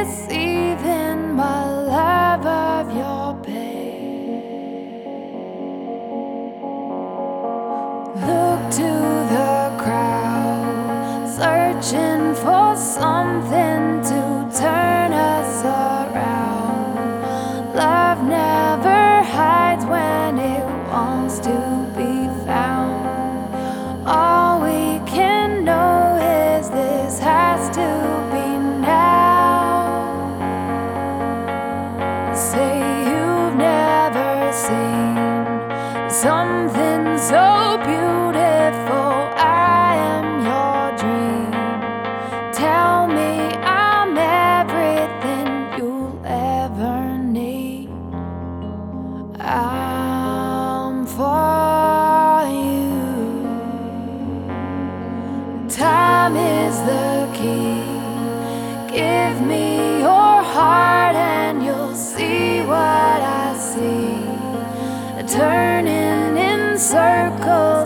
receiving my love of your pain. Look to the crowd, searching for something to turn us around. Love never hides when it wants to be found. All we can know is this has to be now. Say you've never seen something so beautiful. I am your dream. Tell me I'm everything you'll ever need. I'm for you. Time is the key. Give me your heart and you'll see what I see. Turning in circles.